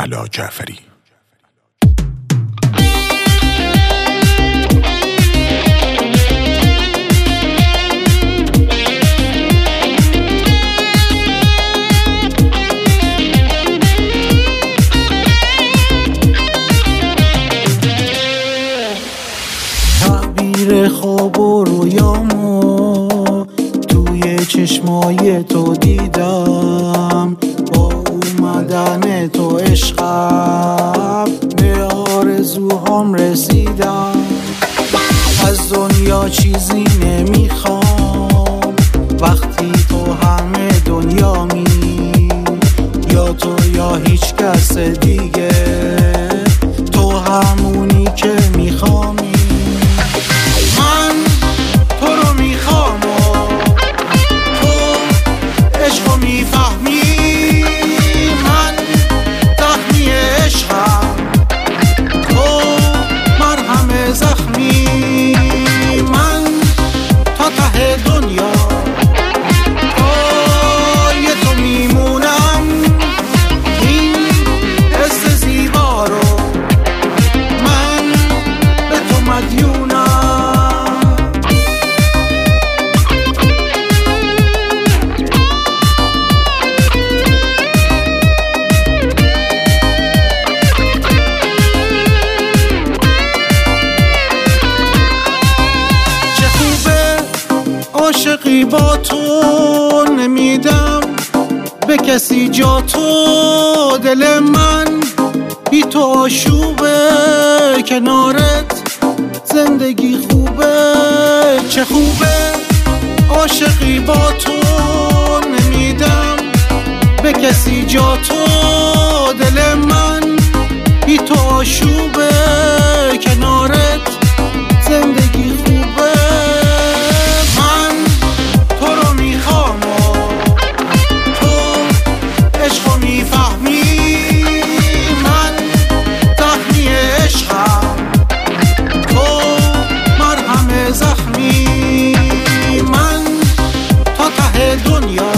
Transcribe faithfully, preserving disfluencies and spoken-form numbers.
علا جعفری. تعبیر خواب و رویامو توی چشمای تو دیدم، با اومدن تو عشقم به آرزوهام رسیدم. از دنیا چیزی نمیخوام وقتی تو همه دنیامی، یا تو یا هیچ کس دیگه، تو همونی که میخوامی. من تو رو میخوام و تو عشقو میفهمی. من زخمی عشقم، تو مرهم زخمی. من تا ته دنیا پای تو میمونم. این حس زیبا رو من به تو مدیونم. عاشقی با تو نمیدم به کسی جا تو. دل من بی تو آشوبه، کنارت زندگی خوبه. چه خوبه عاشقی با تو نمیدم به کسی جا تو. دل من بی تو آشوبه، کنارت زندگی خوبه. زخمی. من تا ته دنیا